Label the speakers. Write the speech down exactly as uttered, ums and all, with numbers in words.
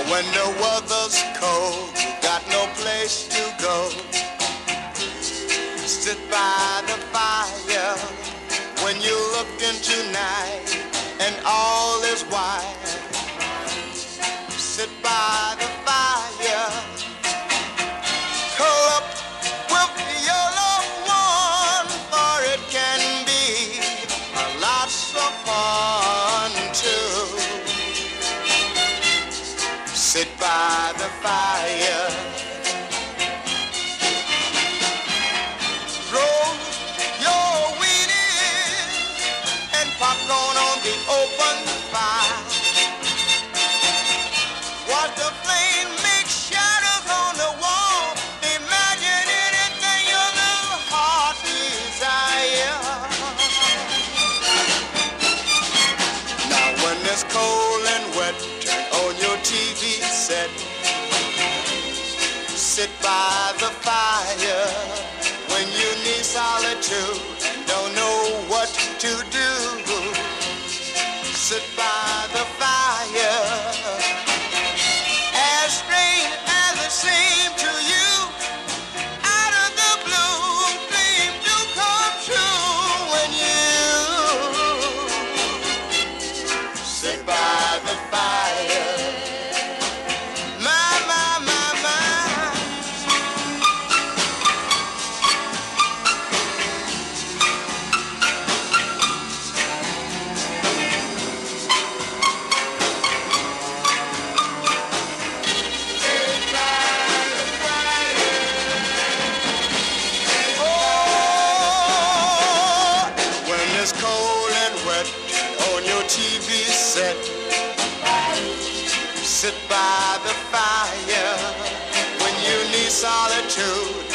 Speaker 1: when the weather's cold, you got no place to go. Sit by the fire when you look into night and all is white. Sit by the fire, curl up with your loved one, for it can be lots of fun too. Sit by the fire, roll your weenies and popcorn on the open fire. Watch the flame make shadows on the wall. Imagine anything your little heart desire. Now when it's cold and wet, turn on your T V set. Sit by the fire when you need solitude and don't know what to do. Sit by the fire. As strange as it seemed to you, out of the blue, dreams do come true when you sit by the fire. My, my, my, my. Oh, when it's cold and wet on your T V set, sit by the fire when you need solitude